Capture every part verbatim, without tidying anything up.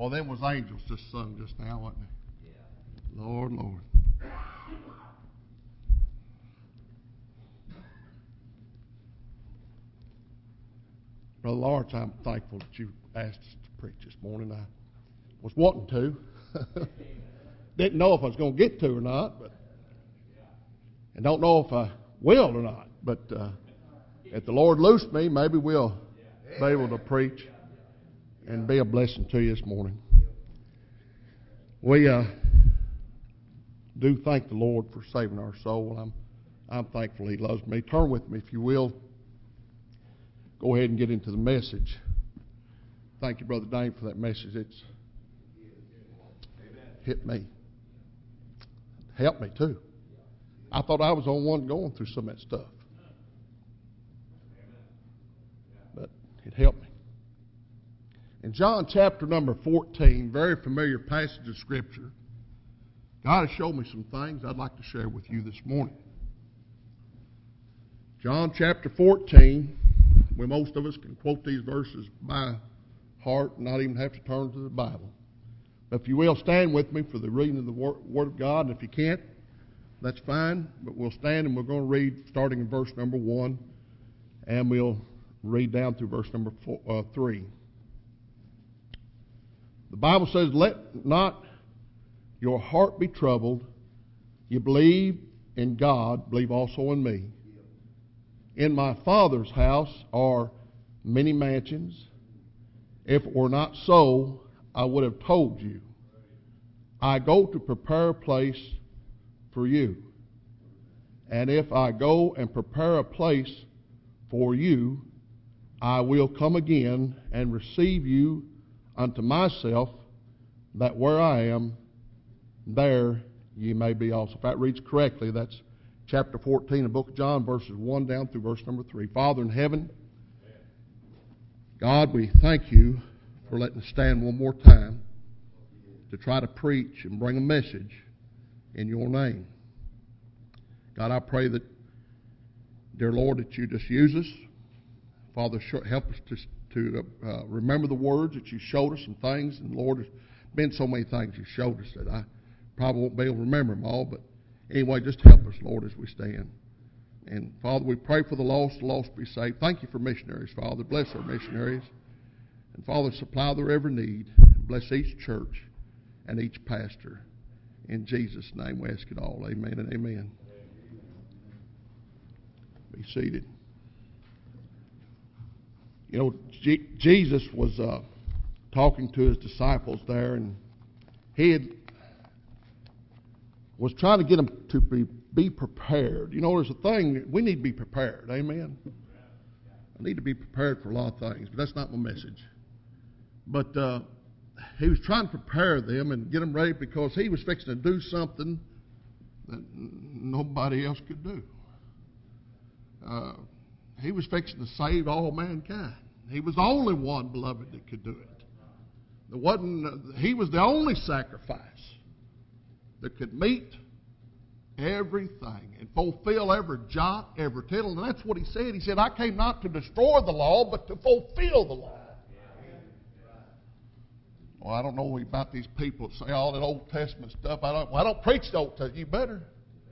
Well, them was angels just sung just now, wasn't they? Yeah. Lord, Lord. Brother Lawrence, I'm thankful that you asked us to preach this morning. I was wanting to. Didn't know if I was going to get to or not, but and don't know if I will or not. But uh, if the Lord loosed me, maybe we'll be able to preach and be a blessing to you this morning. We uh, do thank the Lord for saving our soul. I'm I'm thankful He loves me. Turn with me, if you will. Go ahead and get into the message. Thank you, Brother Dane, for that message. It's hit me. Helped me, too. I thought I was the only one going through some of that stuff. But it helped me. In John chapter number fourteen, very familiar passage of Scripture, God has showed me some things I'd like to share with you this morning. John chapter fourteen, where most of us can quote these verses by heart and not even have to turn to the Bible. But if you will, stand with me for the reading of the Word of God. And if you can't, that's fine. But we'll stand and we're going to read starting in verse number one. And we'll read down through verse number four, uh, three. The Bible says, "Let not your heart be troubled. You believe in God, believe also in me. In my Father's house are many mansions. If it were not so, I would have told you. I go to prepare a place for you. And if I go and prepare a place for you, I will come again and receive you unto myself, that where I am, there ye may be also." If that reads correctly, that's chapter fourteen, the book of John, verses one down through verse number three. Father in heaven, God, we thank you for letting us stand one more time to try to preach and bring a message in your name. God, I pray that, dear Lord, that you just use us. Father, help us to, to uh, remember the words that you showed us and things. And Lord, there's been so many things you showed us that I probably won't be able to remember them all. But anyway, just help us, Lord, as we stand. And Father, we pray for the lost, the lost be saved. Thank you for missionaries, Father. Bless our missionaries. And Father, supply their every need. Bless each church and each pastor. In Jesus' name we ask it all. Amen and amen. Be seated. You know, G- Jesus was uh, talking to his disciples there, and he had, was trying to get them to be, be prepared. You know, there's a thing, we need to be prepared. Amen? I need to be prepared for a lot of things, but that's not my message. But uh, he was trying to prepare them and get them ready because he was fixing to do something that nobody else could do. Uh, he was fixing to save all mankind. He was the only one, beloved, that could do it. There wasn't. Uh, he was the only sacrifice that could meet everything and fulfill every jot, every tittle. And that's what he said. He said, "I came not to destroy the law, but to fulfill the law." Well, I don't know about these people that say all that Old Testament stuff. I don't. Well, I don't preach the Old Testament. You better.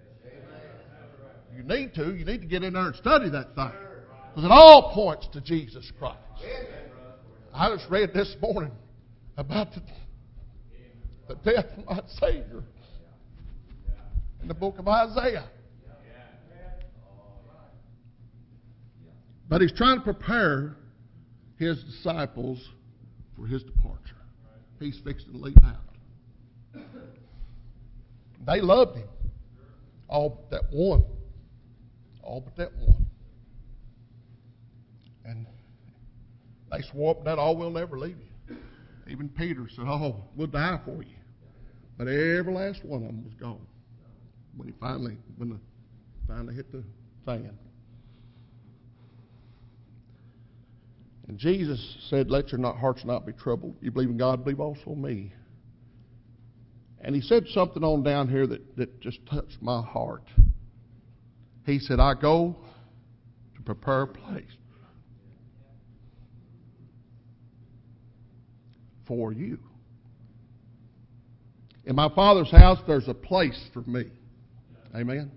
You need to. You need to get in there and study that thing. Because it all points to Jesus Christ. I just read this morning about the, the death of my Savior in the book of Isaiah. But he's trying to prepare his disciples for his departure. He's fixing to leave out. They loved him. All but that one. All but that one. And they swore up that all will never leave you. Even Peter said, "Oh, we'll die for you." But every last one of them was gone when he finally, when the finally hit the fan. And Jesus said, "Let your not, hearts not be troubled. You believe in God, believe also in me." And he said something on down here that, that just touched my heart. He said, "I go to prepare a place for you." In my Father's house, there's a place for me. Amen.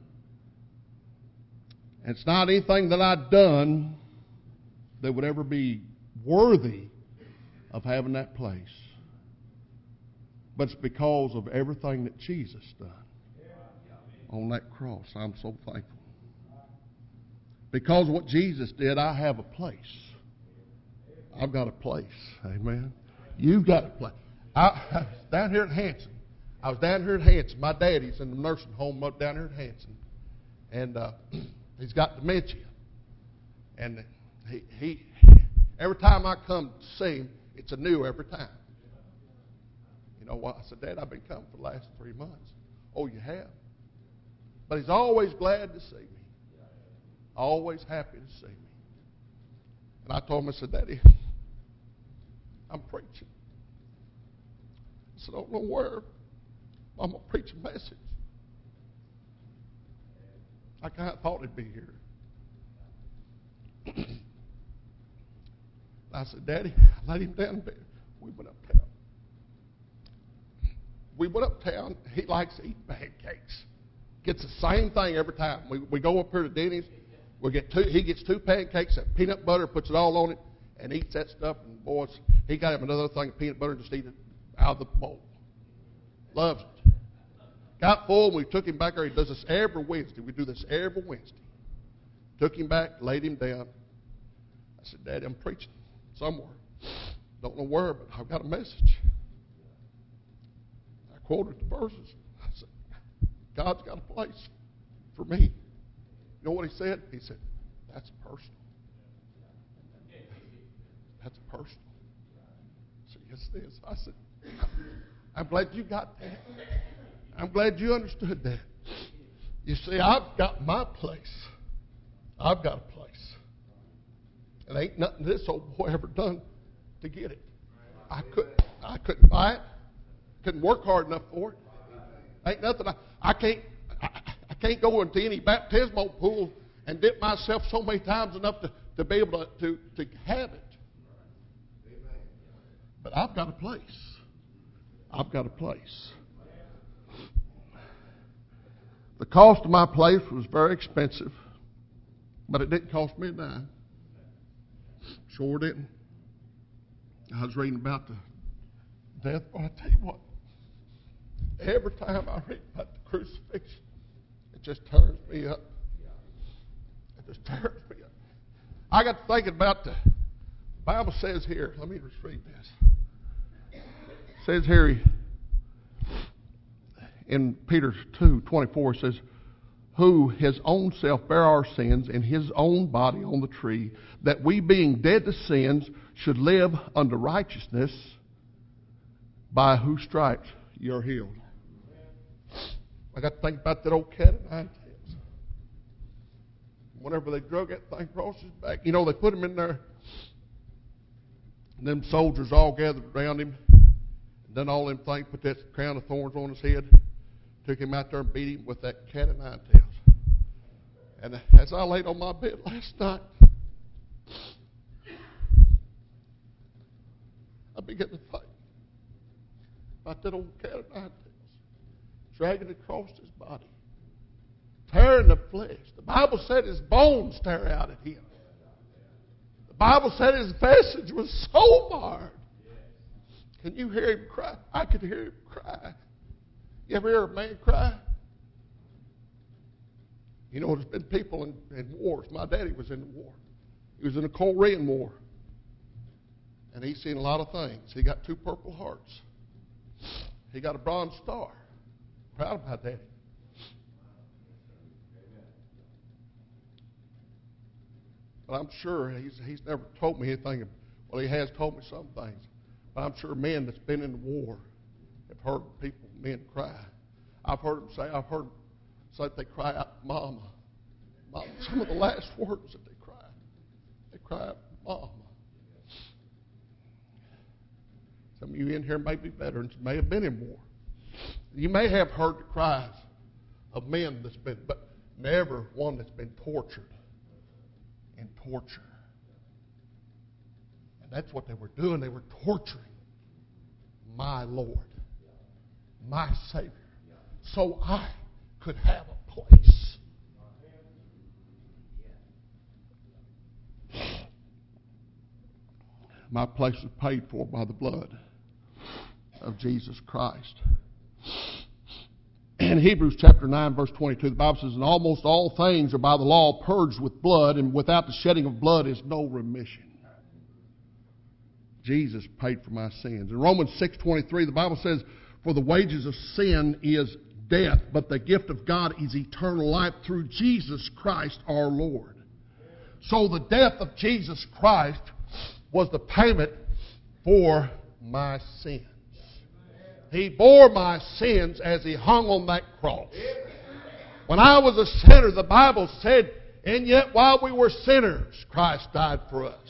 And it's not anything that I've done that would ever be worthy of having that place. But it's because of everything that Jesus done on that cross. I'm so thankful. Because of what Jesus did, I have a place. I've got a place. Amen. You've got a place. I, I was down here at Hanson. I was down here at Hanson. My daddy's in the nursing home up down here at Hanson. And uh, he's got dementia. And he, he, every time I come to see him, it's anew every time. You know what? I said, Dad, I've been coming for the last three months. Oh, you have? But he's always glad to see me. Always happy to see me. And I told him, I said, Daddy, I'm preaching. I said, I don't know where I'm going to preach a message. I kind of thought he'd be here. I said, Daddy, I laid him down in bed. We went uptown. We went uptown. He likes to eat pancakes. Gets the same thing every time. We we go up here to Denny's. We get two. He gets two pancakes, that peanut butter, puts it all on it, and eats that stuff. And boys, he got him another thing of peanut butter and just eat it out of the bowl. Loves it. Got full, and we took him back there. He does this every Wednesday. We do this every Wednesday. Took him back, laid him down. I said, Daddy, I'm preaching somewhere. Don't know where, but I've got a message. I quoted the verses. I said, God's got a place for me. You know what he said? He said, that's personal. That's personal. I said, yes, it is. I said, I'm glad you got that. I'm glad you understood that. You see, I've got my place. I've got a place. And ain't nothing this old boy ever done to get it. I couldn't, I couldn't buy it. Couldn't work hard enough for it. Ain't nothing. I, I can't. I, I can't go into any baptismal pool and dip myself so many times enough to, to be able to, to, to have it. But I've got a place. I've got a place. The cost of my place was very expensive, but it didn't cost me a dime. Sure didn't. I was reading about the death, but I tell you what, every time I read about the crucifixion, it just turns me up. It just turns me up. I got to thinking about the, the Bible says here, let me just read this. It says here in Peter two twenty-four, it says, who his own self bare our sins in his own body on the tree, that we being dead to sins should live unto righteousness, by whose stripes you're healed. I got to think about that old cat of nine tails. Whenever they drug that thing across his back, you know, they put him in there, and them soldiers all gathered around him, and then all them things put that crown of thorns on his head, took him out there and beat him with that cat of nine tails. And as I laid on my bed last night, I began to think about that old cat of nine tails, dragging across his body, tearing the flesh. The Bible said his bones tear out at him. The Bible said his message was so hard. Can you hear him cry? I could hear him cry. You ever hear a man cry? You know, there's been people in, in wars. My daddy was in the war. He was in the Korean War. And he's seen a lot of things. He got two Purple Hearts. He got a Bronze Star. Proud of my daddy. But I'm sure he's, he's never told me anything. Well, he has told me some things. But I'm sure men that's been in the war have heard people, men cry. I've heard them say, I've heard them say that they cry out, Mama. Mama. Some of the last words that they cry, they cry out, Mama. Some of you in here may be veterans, may have been in war. You may have heard the cries of men that's been, but never one that's been tortured and torture. And that's what they were doing. They were torturing my Lord. my Savior so I could have a place. My place was paid for by the blood of Jesus Christ. In Hebrews chapter nine, verse twenty-two, the Bible says, and almost all things are by the law purged with blood, and without the shedding of blood is no remission. Jesus paid for my sins. In Romans six twenty-three, the Bible says, for the wages of sin is death, but the gift of God is eternal life through Jesus Christ our Lord. So the death of Jesus Christ was the payment for my sins. He bore my sins as He hung on that cross. When I was a sinner, the Bible said, and yet while we were sinners, Christ died for us.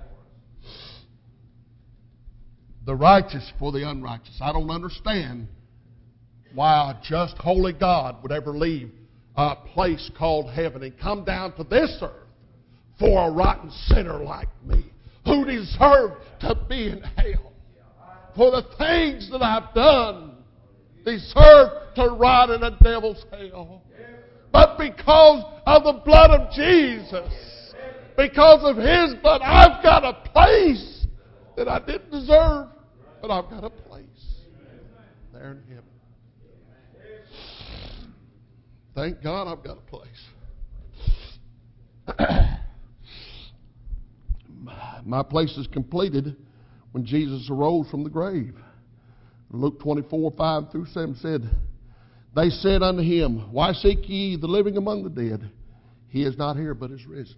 The righteous for the unrighteous. I don't understand why a just, holy God would ever leave a place called heaven and come down to this earth for a rotten sinner like me, who deserved to be in hell. For the things that I've done deserve to rot in a devil's hell. But because of the blood of Jesus, because of His blood, I've got a place that I didn't deserve, but I've got a place there in heaven. Thank God I've got a place. My place is completed when Jesus arose from the grave. Luke twenty-four, five through seven said, they said unto Him, why seek ye the living among the dead? He is not here, but is risen.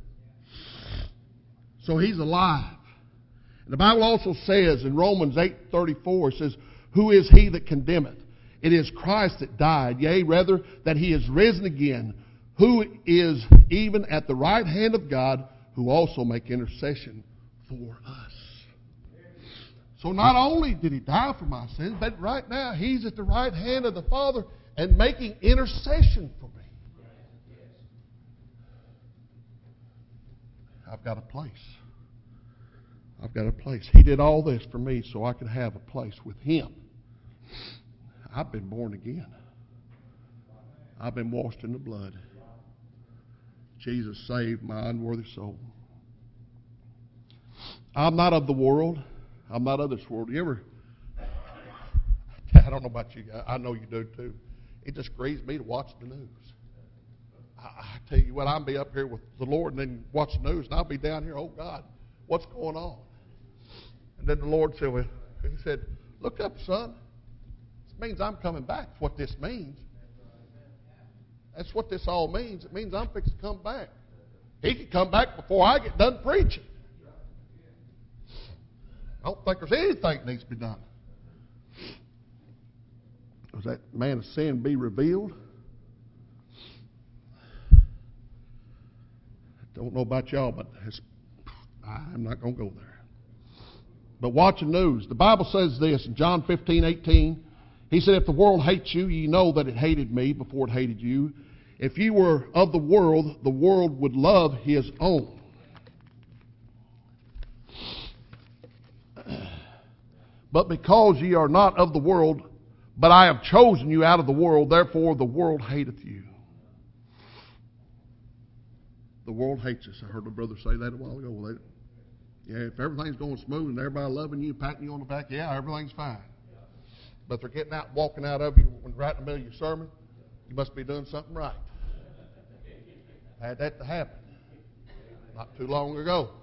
So He's alive. And the Bible also says in Romans eight thirty-four, it says, who is he that condemneth? It is Christ that died, yea, rather, that He is risen again, who is even at the right hand of God, who also make intercession for us. So not only did He die for my sins, but right now He's at the right hand of the Father and making intercession for me. I've got a place. I've got a place. He did all this for me so I could have a place with Him. I've been born again. I've been washed in the blood. Jesus saved my unworthy soul. I'm not of the world. I'm not of this world. You ever, I don't know about you guys. I know you do too. It just grieves me to watch the news. I, I tell you what, I'll be up here with the Lord and then watch the news, and I'll be down here, oh God, what's going on? And then the Lord said, well, He said, look up, son. This means I'm coming back. That's what this means. That's what this all means. It means I'm fixing to come back. He could come back before I get done preaching. I don't think there's anything that needs to be done. Does that man of sin be revealed? I don't know about y'all, but it's, I'm not going to go there. But watch the news. The Bible says this in John fifteen, eighteen. He said, if the world hates you, ye know that it hated me before it hated you. If you were of the world, the world would love his own. But because ye are not of the world, but I have chosen you out of the world, therefore the world hateth you. The world hates us. I heard my brother say that a while ago. Well, they, yeah, if everything's going smooth and everybody loving you, patting you on the back, yeah, everything's fine. But they're getting out and walking out of you when right in the middle of your sermon, you must be doing something right. I had that to happen not too long ago.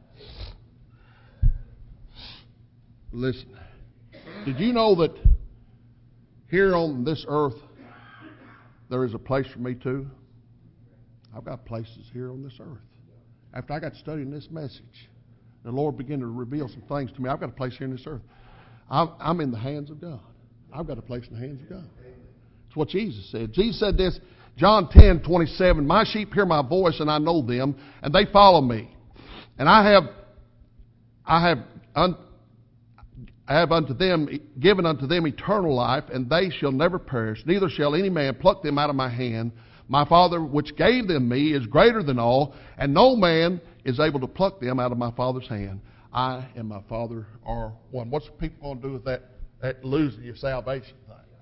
Listen, did you know that here on this earth there is a place for me too? I've got places here on this earth. After I got studying this message, the Lord began to reveal some things to me. I've got a place here on this earth. I'm, I'm in the hands of God. I've got a place in the hands of God. That's what Jesus said. Jesus said this, John ten, twenty-seven, my sheep hear my voice and I know them, and they follow me. And I have, I have, un, I have unto them, given unto them eternal life, and they shall never perish, neither shall any man pluck them out of my hand. My Father which gave them me is greater than all, and no man is able to pluck them out of my Father's hand. I and my Father are one. What's people going to do with that, that losing your salvation thing?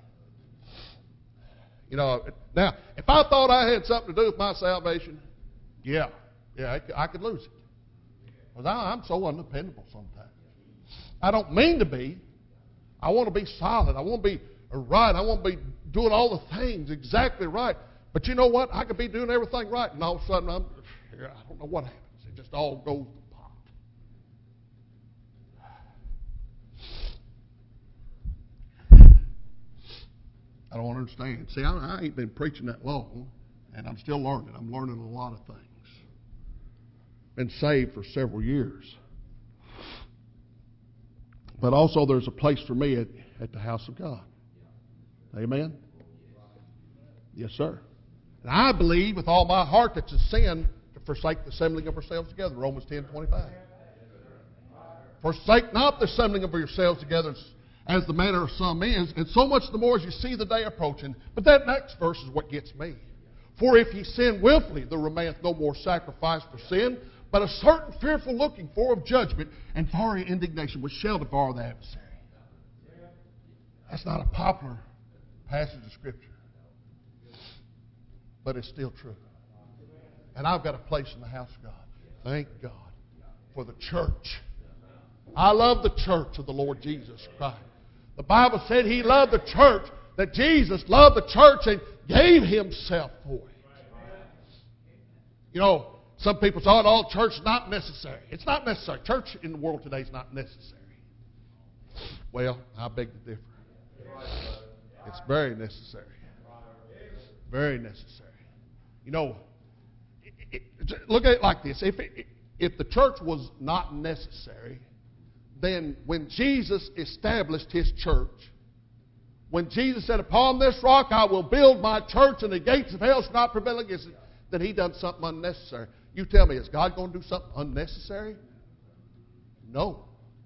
You know, now, if I thought I had something to do with my salvation, yeah, yeah, I could, I could lose it. Because I'm so undependable sometimes. I don't mean to be. I want to be solid. I want to be right. I want to be doing all the things exactly right. But you know what? I could be doing everything right, and all of a sudden, I'm, I don't know what happens. It just all goes to pot. I don't understand. See, I, I ain't been preaching that long, and I'm still learning. I'm learning a lot of things. Been saved for several years. But also there's a place for me at, at the house of God. Amen? Yes, sir. And I believe with all my heart that it's a sin to forsake the assembling of ourselves together. Romans ten twenty-five. Forsake not the assembling of yourselves together as the manner of some is, and so much the more as you see the day approaching. But that next verse is what gets me. For if ye sin willfully, there remaineth no more sacrifice for sin, but a certain fearful looking for of judgment and fiery indignation which shall devour the adversary. That's not a popular passage of Scripture, but it's still true. And I've got a place in the house of God. Thank God for the church. I love the church of the Lord Jesus Christ. The Bible said He loved the church, that Jesus loved the church and gave Himself for it. You know, some people say, oh, all church is not necessary. It's not necessary. Church in the world today is not necessary. Well, I beg to differ. It's very necessary. Very necessary. You know, it, it, look at it like this. If, it, if the church was not necessary, then when Jesus established His church, when Jesus said, upon this rock I will build my church and the gates of hell shall not prevail against it, then He done something unnecessary. You tell me, is God going to do something unnecessary? No.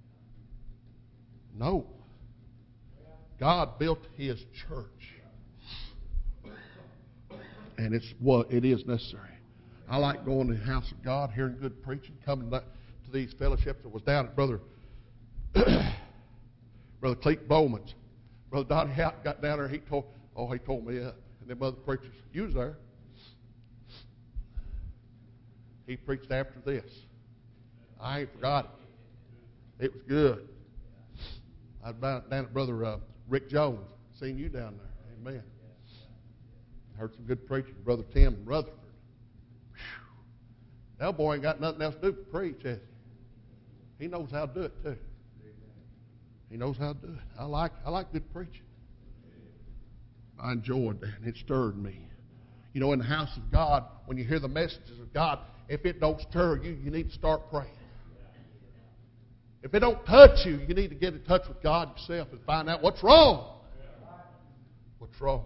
No. God built His church. And it's what it is necessary. I like going to the house of God, hearing good preaching, coming to these fellowships. I was down at Brother Brother Cleet Bowman's. Brother Donnie Houghton got down there. He told, oh, he told me that. And them other preachers, you was there. He preached after this. I ain't forgot it. It was good. I was down at Brother uh, Rick Jones. Seen you down there. Amen. Heard some good preaching. Brother Tim in Rutherford. Whew. That boy ain't got nothing else to do but preach, has he? He knows how to do it too. He knows how to do it. I like I like good preaching. I enjoyed that, and it stirred me. You know, in the house of God, when you hear the messages of God, if it don't stir you, you need to start praying. If it don't touch you, you need to get in touch with God yourself and find out what's wrong. What's wrong?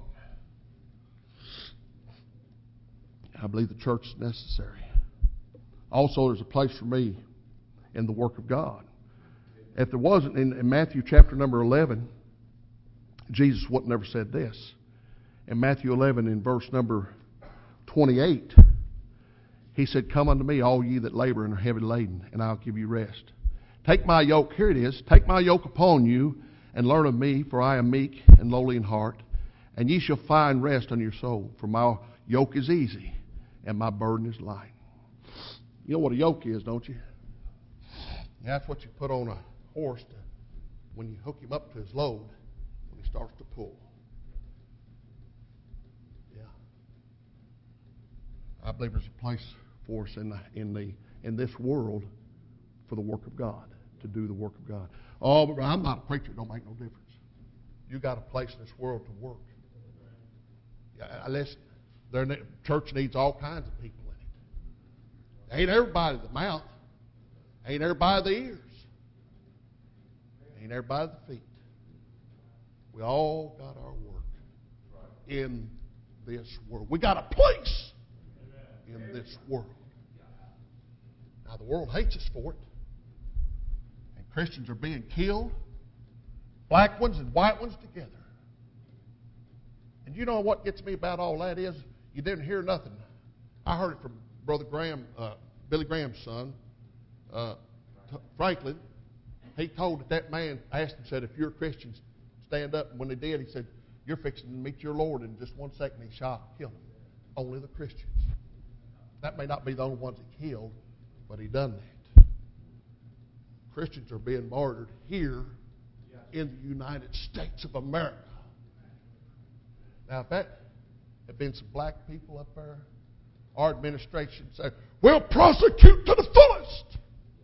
I believe the church is necessary. Also, there's a place for me in the work of God. If there wasn't, in, in Matthew chapter number eleven, Jesus wouldn't never said this. In Matthew eleven, in verse number twenty-eight, He said, come unto me, all ye that labor and are heavy laden, and I'll give you rest. Take my yoke, here it is, take my yoke upon you, and learn of me, for I am meek and lowly in heart, and ye shall find rest on your soul. For my yoke is easy, and my burden is light. You know what a yoke is, don't you? That's what you put on a horse to, when you hook him up to his load, when he starts to pull. Yeah. I believe there's a place for us in the, in the in this world for the work of God, to do the work of God. Oh, but I'm not a preacher. It don't make no difference. You got a place in this world to work. Yeah, listen, their church needs all kinds of people in it. Ain't everybody the mouth. Ain't everybody the ears. Ain't everybody the feet. We all got our work in this world. We got a place in this world. Now, the world hates us for it. And Christians are being killed, black ones and white ones together. And you know what gets me about all that is you didn't hear nothing. I heard it from Brother Graham, uh, Billy Graham's son, uh, Franklin. He told that, that man, asked him, said, if you're a Christian, stand up. And when they did, he said, You're fixing to meet your Lord in just one second. He shot, killed him. Only the Christians. That may not be the only ones he killed, but he done that. Christians are being martyred here in the United States of America. Now, if that had been some black people up there, our administration said, we'll prosecute to the fullest.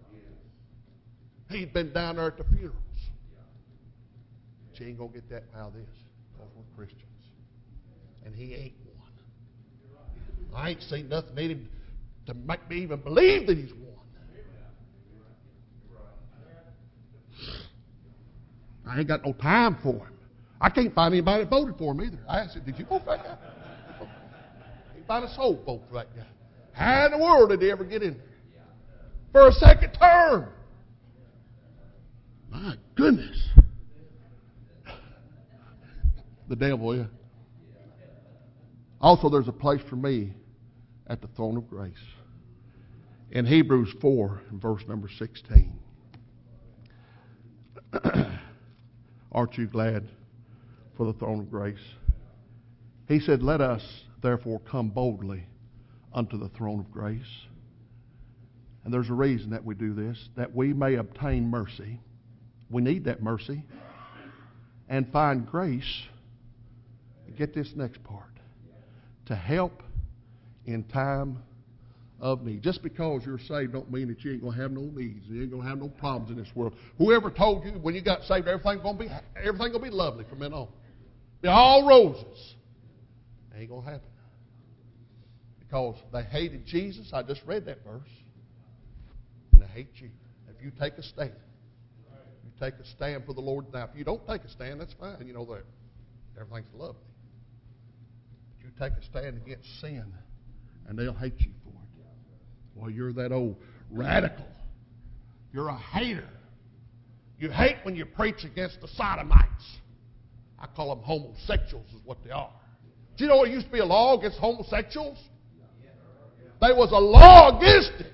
He'd been down there at the funerals. But you ain't going to get that out of this because we're Christians. And he ain't one. I ain't seen nothing in him to make me even believe that he's one. I ain't got no time for him. I can't find anybody that voted for him either. I asked him, did you vote for that guy? Can't find a soul vote for that guy. How in the world did he ever get in there? For a second term. My goodness. The devil, yeah. Also, there's a place for me at the throne of grace. In Hebrews four, in verse number sixteen. Aren't you glad for the throne of grace? He said, let us therefore come boldly unto the throne of grace. And there's a reason that we do this, that we may obtain mercy. We need that mercy. And find grace. Get this next part. To help in time of need. Just because you're saved don't mean that you ain't going to have no needs. You ain't going to have no problems in this world. Whoever told you when you got saved everything's going to be everything going to be lovely from then on. Be all roses. Ain't going to happen. Because they hated Jesus. I just read that verse. And they hate you. If you take a stand. You take a stand for the Lord. Now, if you don't take a stand, that's fine. You know that everything's lovely. But you take a stand against sin, and they'll hate you for it. Well, you're that old radical. You're a hater. You hate when you preach against the sodomites. I call them homosexuals is what they are. Do you know there used to be a law against homosexuals? There was a law against it.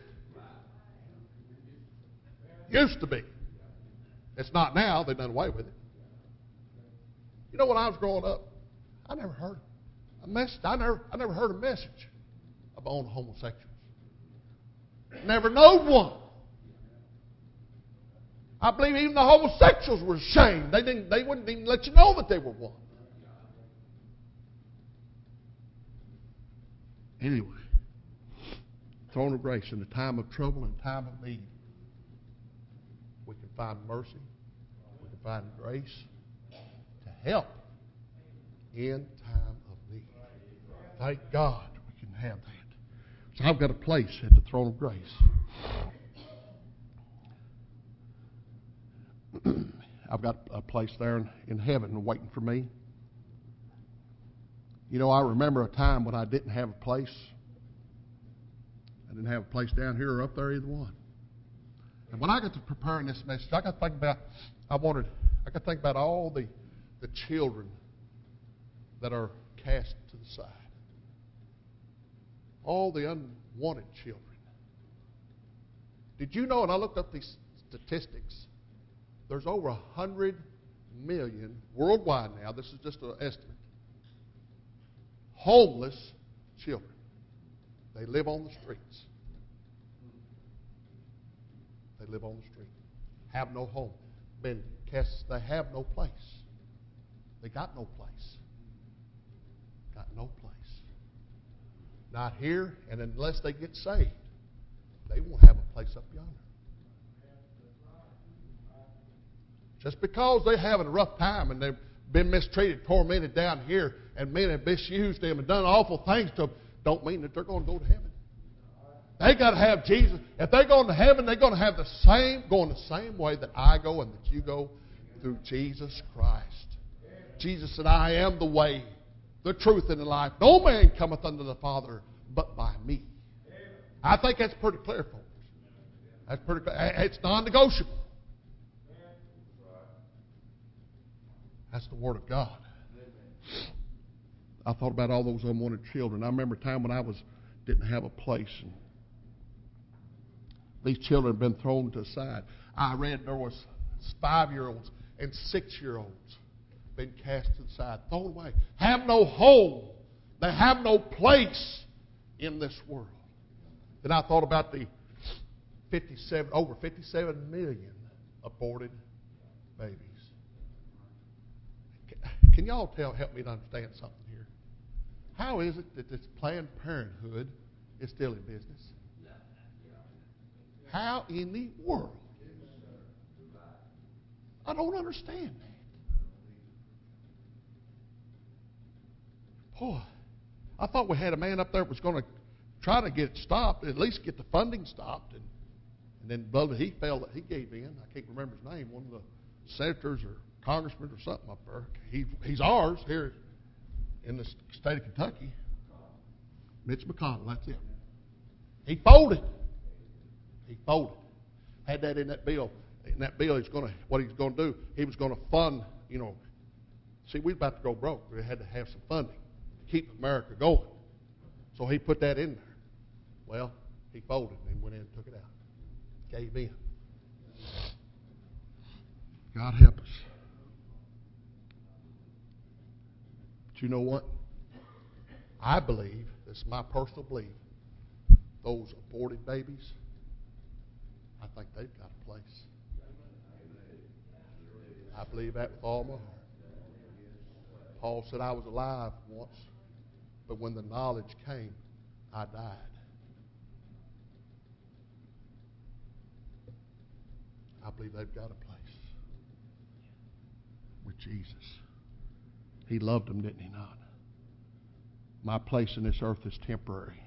Used to be. It's not now. They've done away with it. You know, when I was growing up, I never heard a message. I never, I never heard a message about homosexuals. Never known one. I believe even the homosexuals were ashamed. They didn't. They wouldn't even let you know that they were one. Anyway, throne of grace in the time of trouble and time of need, we can find mercy. We can find grace to help in time of need. Thank God we can have that. So I've got a place at the throne of grace. I've got a place there in, in heaven waiting for me. You know, I remember a time when I didn't have a place. I didn't have a place down here or up there, either one. And when I got to preparing this message, I got to think about, I wanted, I got to think about all the, the children that are cast to the side. All the unwanted children. Did you know, and I looked up these statistics, there's over one hundred million worldwide now, this is just an estimate, homeless children. They live on the streets. They live on the street. Have no home. Been cast, they have no place. They got no place. Got no place. Not here, and unless they get saved, they won't have a place up yonder. Just because they're having a rough time and they've been mistreated, tormented down here, and men have misused them and done awful things to them, don't mean that they're going to go to heaven. They got to have Jesus. If they're going to heaven, they're going to have the same, going the same way that I go and that you go, through Jesus Christ. Jesus said, I am the way, the truth, and the life. No man cometh unto the Father but by me. I think that's pretty clear, folks. That's pretty clear. It's non-negotiable. That's the Word of God. I thought about all those unwanted children. I remember a time when I was didn't have a place, and these children had been thrown to the side. I read there was five-year-olds and six-year-olds been cast to the side, thrown away, have no home. They have no place in this world. Then I thought about the fifty-seven, over fifty-seven million aborted babies. Can y'all tell, help me to understand something here? How is it that this Planned Parenthood is still in business? How in the world? I don't understand that. Boy, I thought we had a man up there that was going to try to get it stopped, at least get the funding stopped. And, and then Brother, he felt that he gave in. I can't remember his name. One of the senators or congressmen or something up there. He, he's ours here in the state of Kentucky. Mitch McConnell, that's it. He folded. He folded. Had that in that bill. In that bill, he's going to what he's going to do. He was going to fund. You know, see, we're about to go broke. We had to have some funding to keep America going. So he put that in there. Well, he folded and went in and took it out. Gave in. God help us. But you know what? I believe, this is my personal belief, those aborted babies, I think they've got a place. I believe that with all my heart. Paul said, I was alive once, but when the knowledge came, I died. I believe they've got a place with Jesus. He loved them, didn't he not? My place in this earth is temporary.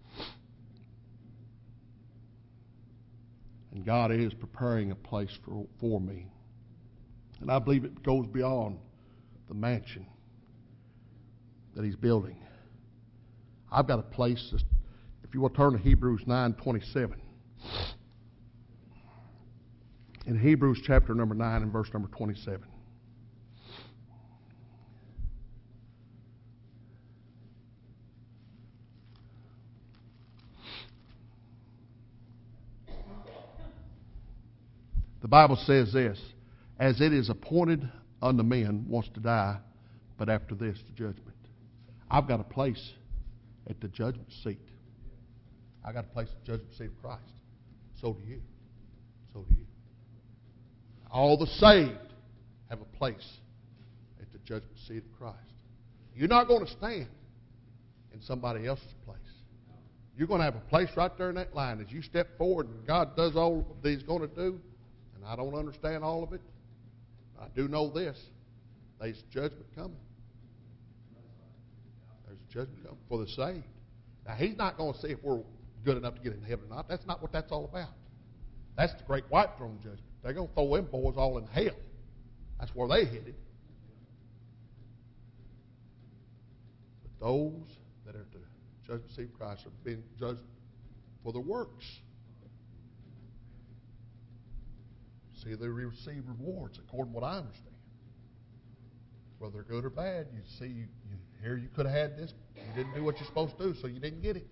And God is preparing a place for, for me. And I believe it goes beyond the mansion that he's building. I've got a place, if you will turn to Hebrews nine twenty-seven. In Hebrews chapter number nine and verse number twenty-seven. The Bible says this, as it is appointed unto men once to die, but after this the judgment. I've got a place at the judgment seat. I've got a place at the judgment seat of Christ. So do you. So do you. All the saved have a place at the judgment seat of Christ. You're not going to stand in somebody else's place. You're going to have a place right there in that line as you step forward and God does all that He's going to do. And I don't understand all of it. I do know this. There's judgment coming. There's a judgment coming for the saved. Now, He's not going to see if we're good enough to get into heaven or not. That's not what that's all about. That's the great white throne judgment. They're going to throw them boys all in hell. That's where they headed. But those that are at the judgment seat of Christ are being judged for their works. See, they receive rewards according to what I understand. Whether they're good or bad, you see, you, you, here you could have had this. You didn't do what you're supposed to do, so you didn't get it.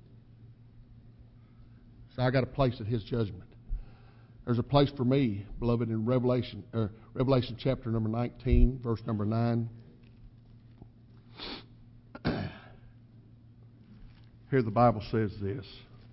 So I got a place at His judgment. There's a place for me, beloved, in Revelation, uh, Revelation chapter number nineteen, verse number nine. Here the Bible says this.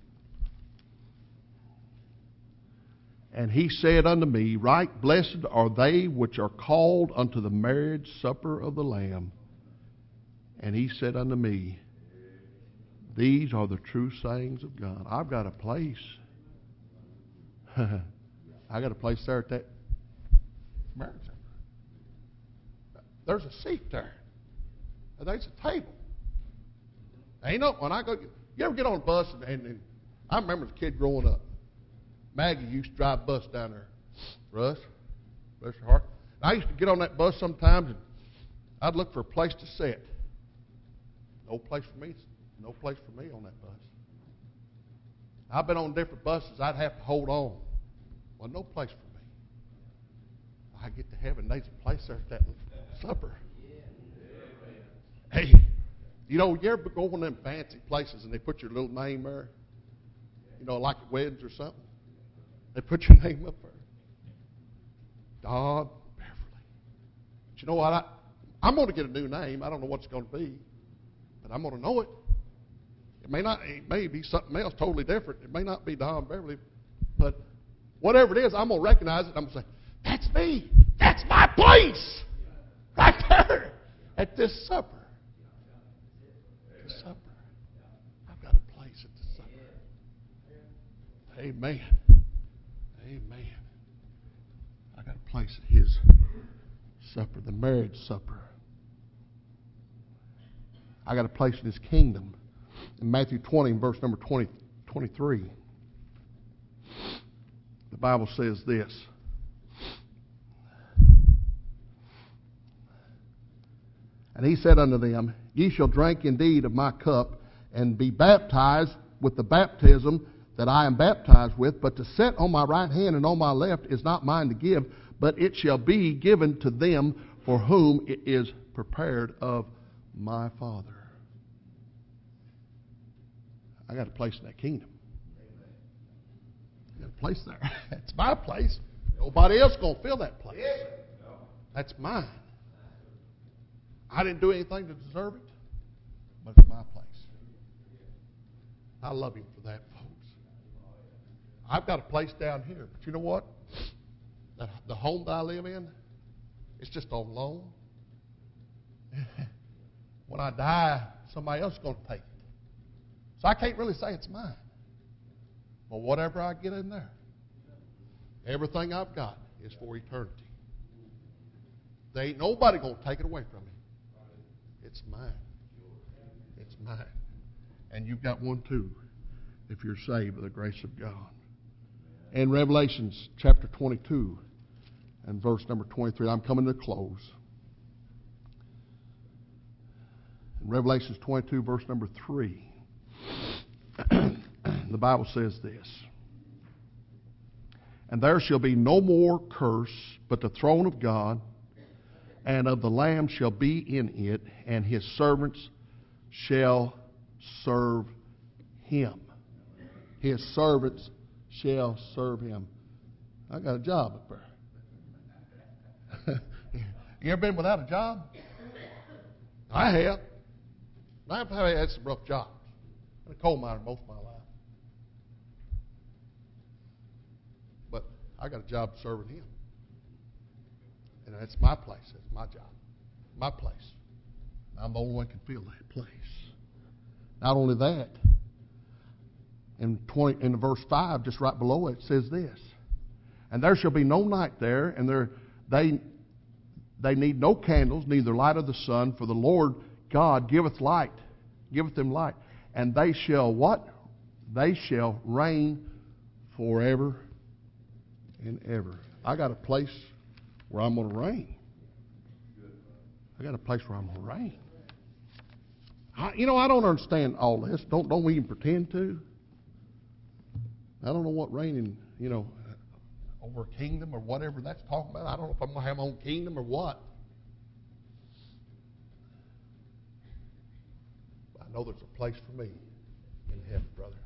And He said unto me, right blessed are they which are called unto the marriage supper of the Lamb. And He said unto me, these are the true sayings of God. I've got a place. I got a place there at that marriage supper. There's a seat there. There's a table. Ain't no, when I go, you ever get on a bus and, and, and I remember as a kid growing up, Maggie used to drive a bus down there. Russ, bless your heart. And I used to get on that bus sometimes and I'd look for a place to sit. No place for me. No place for me on that bus. I've been on different buses. I'd have to hold on. Well, no place for me. I get to heaven. There's a place there at that supper. Hey, you know, you ever go to them fancy places and they put your little name there? You know, like at weddings or something. They put your name up there. Don Beverly. But you know what? I, I'm going to get a new name. I don't know what it's going to be, but I'm going to know it. It may not. It may be something else totally different. It may not be Don Beverly, but whatever it is, I'm going to recognize it. I'm going to say, "That's me. That's my place, right there at this supper." This supper. I've got a place at the supper. Amen. Amen. I got a place at His supper, the marriage supper. I got a place in His kingdom. In Matthew twenty, verse number twenty, twenty-three, the Bible says this. And He said unto them, Ye shall drink indeed of my cup, and be baptized with the baptism that I am baptized with, but to sit on my right hand and on my left is not mine to give, but it shall be given to them for whom it is prepared of my Father. I got a place in that kingdom. I got a place there. It's my place. Nobody else is going to fill that place. That's mine. I didn't do anything to deserve it, but it's my place. I love Him for that, folks. I've got a place down here, but you know what? The, the home that I live in, it's just on loan. When I die, somebody else is going to take it. So I can't really say it's mine. But whatever I get in there, everything I've got is for eternity. There ain't nobody going to take it away from me. It's mine. It's mine. And you've got one too, if you're saved by the grace of God. In Revelations chapter twenty-two and verse number twenty-three, I'm coming to a close. In Revelations twenty-two, verse number three, the Bible says this. And there shall be no more curse, but the throne of God and of the Lamb shall be in it, and His servants shall serve Him. His servants shall serve Him. I got a job up there. You ever been without a job? I have. I've had some rough jobs. I've been a coal miner most of my life. But I got a job serving Him. And that's my place. That's my job. My place. I'm the only one who can fill that place. Not only that, in twenty, in verse five, just right below it, it says this. And there shall be no night there, and there they they need no candles, neither light of the sun, for the Lord God giveth light, giveth them light. And they shall what? They shall reign forever and ever. I got a place where I'm going to reign. I got a place where I'm going to reign. I, you know, I don't understand all this. Don't don't we even pretend to? I don't know what reigning, you know, over a kingdom or whatever that's talking about. I don't know if I'm going to have my own kingdom or what. But I know there's a place for me in heaven, brother.